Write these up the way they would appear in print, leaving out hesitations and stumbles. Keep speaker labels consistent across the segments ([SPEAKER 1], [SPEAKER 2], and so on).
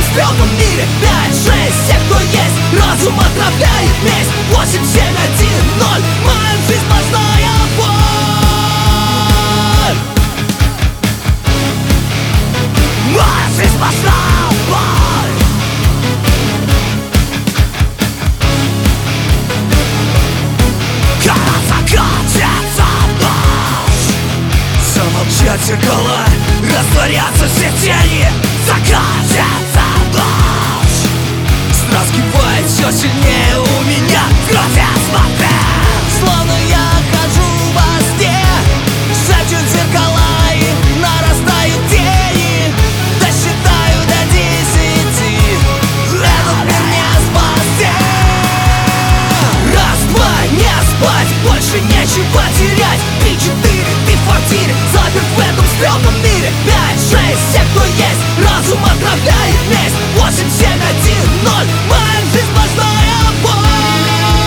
[SPEAKER 1] стрёмном мире. 5, 6, все, кто есть, разум отравляет месть. 8, 7, 1, 0, моя жизнь сплошная боль. Моя жизнь сплошная боль. Когда закатится ночь, замолчат зеркала, растворятся все тени. Закатится ночь, страх скипает все сильнее у меня в крови смотрел. Словно я хожу во сне, шепчут зеркала и нарастают тени. Досчитаю до 10, это мне не спасти. Раз, два, не спать, больше нечего терять. 3, 4, ты в квартире, заперт в этом стрёмном мире. 5, 6, все, кто есть, разум отравляет месть. 8, 7, 1, 0, моя жизнь сплошная боль.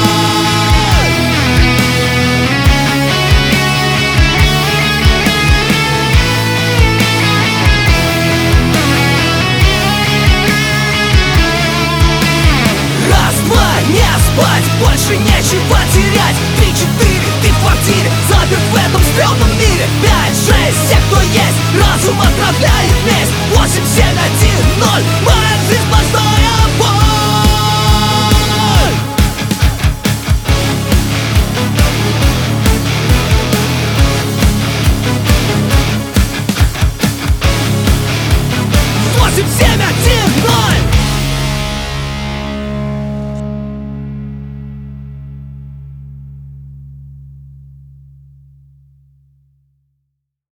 [SPEAKER 1] Раз, два, не спать, больше нечего терять. 3, 4, ты в квартире, заперт в этом стрёмном мире. 5, 6, все, кто есть, разум отравляет месть. 8, 7, 1, 0, моя жизнь сплошная боль.